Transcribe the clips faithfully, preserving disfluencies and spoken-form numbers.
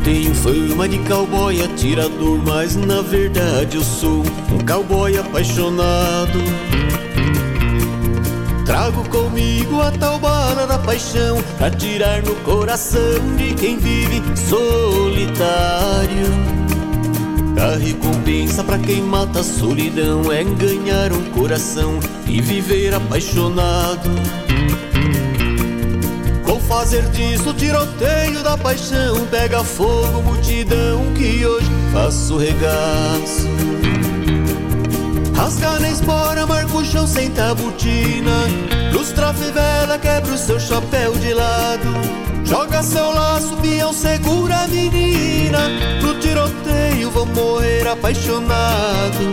tenho fama de cowboy atirador, mas na verdade eu sou um cowboy apaixonado. Trago comigo a tal bala da paixão pra atirar no coração de quem vive solitário. A recompensa pra quem mata a solidão é ganhar um coração e viver apaixonado. Vou fazer disso o tiroteio da paixão, pega fogo multidão que hoje faço regaço. Rasga na espora, marca o chão sem tabutina, lustra a fivela, quebra o seu chapéu de lado. Joga seu laço, peão, segura a menina, no tiroteio vou morrer apaixonado.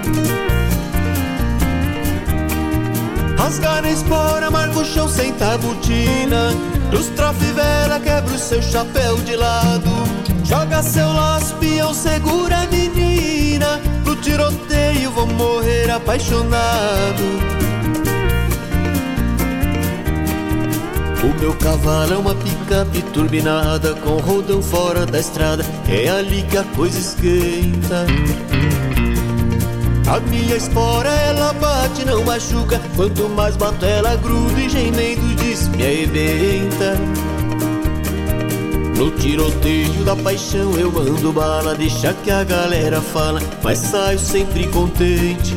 Rasga na espora, marca o chão sem tabutina, lustra a fivela, quebra o seu chapéu de lado. Joga seu laço, peão, segura a menina, no tiroteio vou morrer apaixonado. O meu cavalo é uma picape turbinada, com rodão fora da estrada, é ali que a coisa esquenta. A minha espora ela bate, não machuca, quanto mais bato ela gruda e gemendo diz me arrebenta. No tiroteio da paixão eu mando bala, deixa que a galera fala, mas saio sempre contente.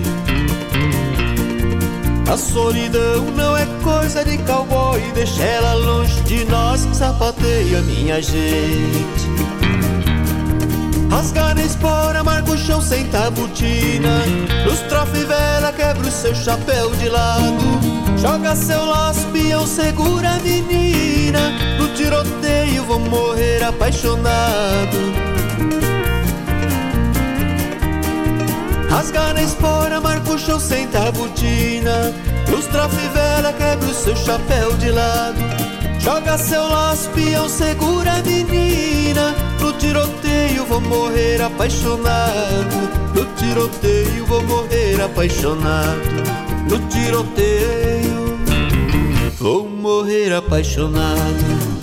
A solidão não é coisa de cowboy, deixa ela longe de nós, sapateia minha gente. Rasga na espora, marca o chão sem tabutina, lustra a fivela, quebra o seu chapéu de lado. Joga seu laço, peão, segura a menina, no tiroteio vou morrer apaixonado. Rasga na espora, marca o chão sem tabutina, lustra a fivela, quebra o seu chapéu de lado. Joga seu laço, peão, segura a menina, no tiroteio vou morrer apaixonado. No tiroteio vou morrer apaixonado. No tiroteio vou morrer apaixonado.